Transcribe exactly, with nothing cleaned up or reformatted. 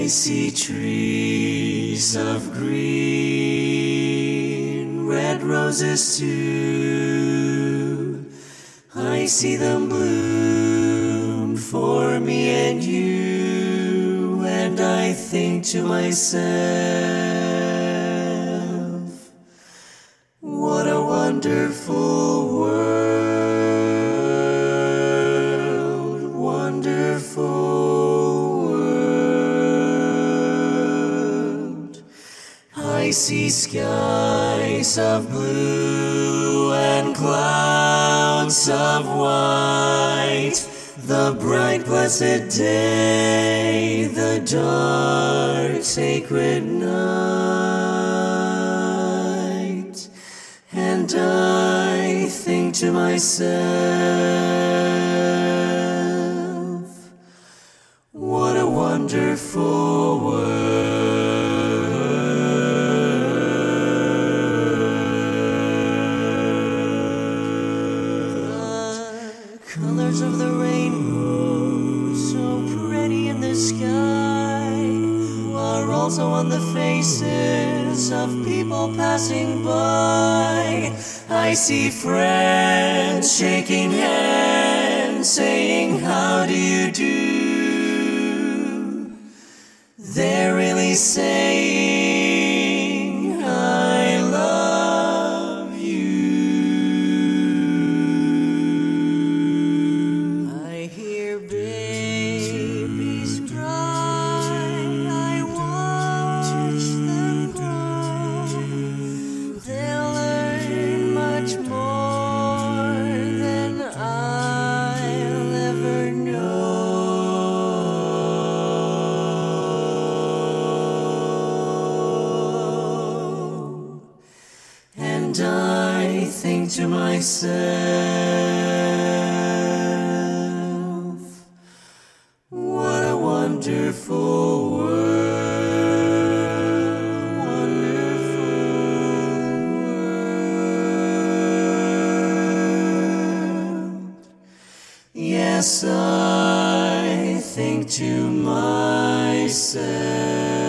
I see trees of green, red roses too. I see them bloom for me and you, and I think to myself, what a wonderful world, wonderful world. I see skies of blue and clouds of white, the bright blessed day, the dark sacred night, and I think to myself, what a wonderful world. Colors of the rainbow, so pretty in the sky, are also on the faces of people passing by. I see friends shaking hands, saying, how do you do? They're really saying, I love you. I hear babies cry, I watch them grow. They'll learn much more than I'll ever know. And I think to myself, what a wonderful world, wonderful world. Yes, I think to myself,